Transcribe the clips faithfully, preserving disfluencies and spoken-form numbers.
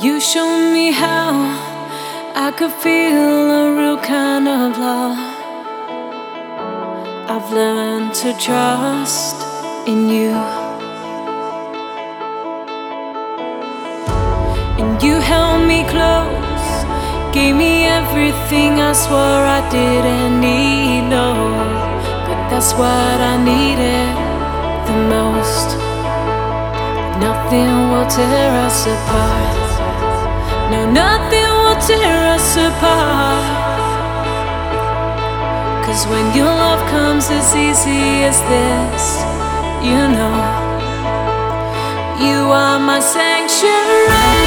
You showed me how I could feel a real kind of love. I've learned to trust in you, and you held me close, gave me everything I swore I didn't need, no, but that's what I needed the most. Nothing will tear us apart. No, nothing will tear us apart. 'Cause when your love comes as easy as this, you know, you are my sanctuary.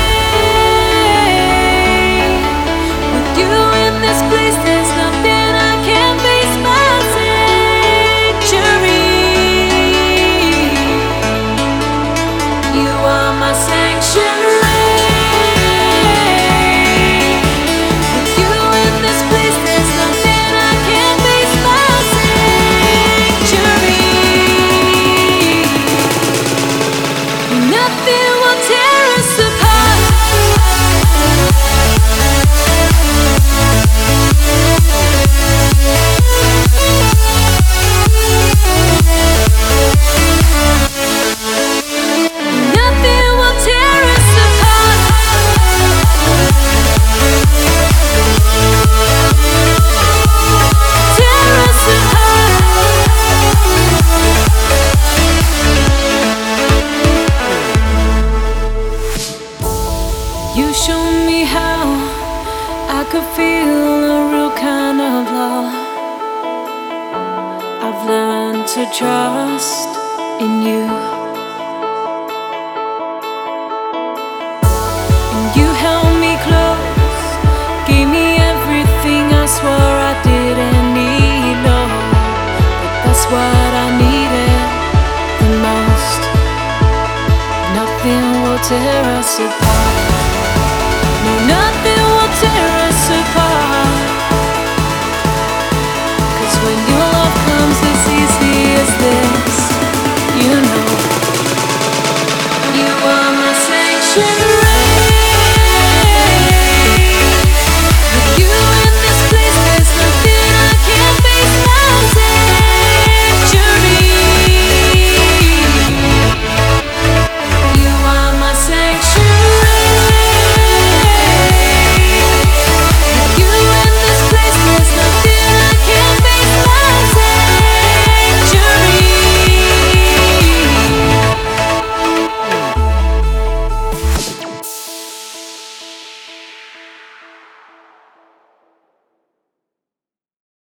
With you in this place, there's nothing I can't face my sanctuary. You are my sanctuary. You showed me how I could feel a real kind of love. I've learned to trust in you, and you held me close, gave me everything I swore I didn't need, no, but that's what I needed the most. Nothing will tear us apart.